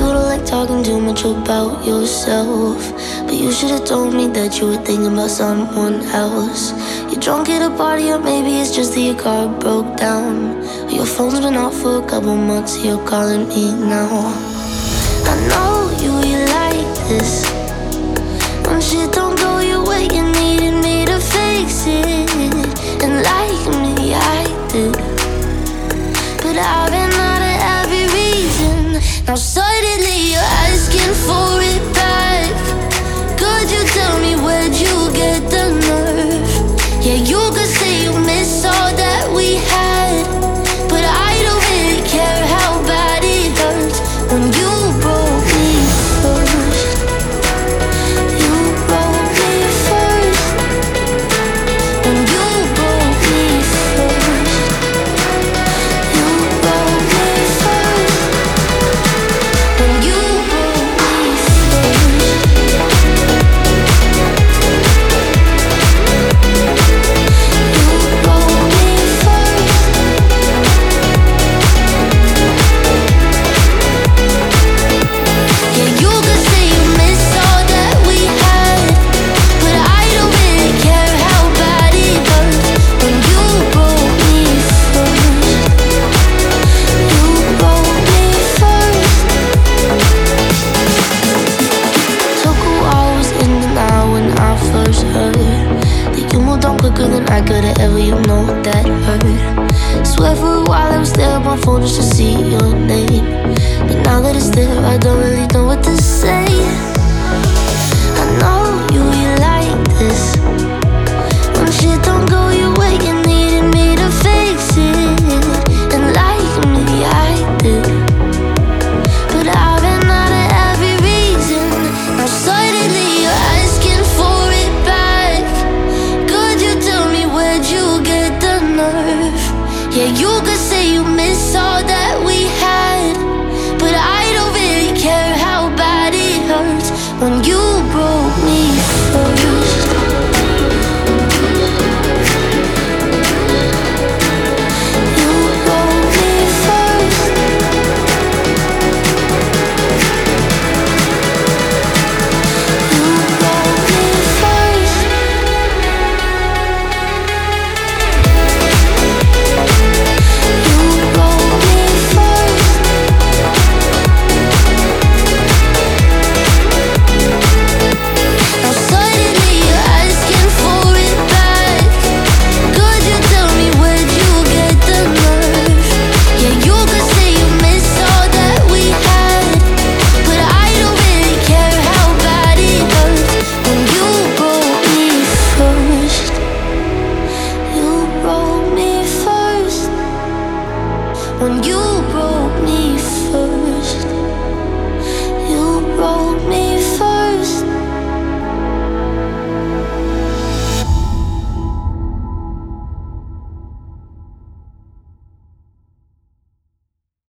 don't like talking too much about yourself, but you should've told me that you were thinking about someone else. You're drunk at a party, or maybe it's just that your car broke down. Or your phone's been off for a couple months, so you're calling me now. I know you like this. When shit don't go your way, you needed me to fix it. And like me, I did. But I've been out of every reason. Now suddenly you're asking for it back. Could you tell me where'd you get the nerve? Yeah, you could say you miss all that we had, but I don't really care how bad it hurts when you broke me first. You broke me first. When you broke me first. You broke me first. When you broke me first. Quicker than I could've ever, you know that hurt. Swear for a while I was there on my phone just to see your name, but now that it's there, I don't really know what to say. I know you like this. When shit don't go your way, you needed me to fix it. And like me, I did. But I've been out of every reason. Now suddenly you're asking for it back. Could you tell me where'd you get the nerve? Yeah, you could say you miss all that we had, but I don't really care how bad it hurts when you broke me first. You broke me first. You broke me first. You broke me first. Now suddenly you're asking for it back. Could you tell me where'd you get the nerve? Yeah, you could say you miss all that we had, but I don't really care how bad it hurts when you broke me first. You broke me first. When you broke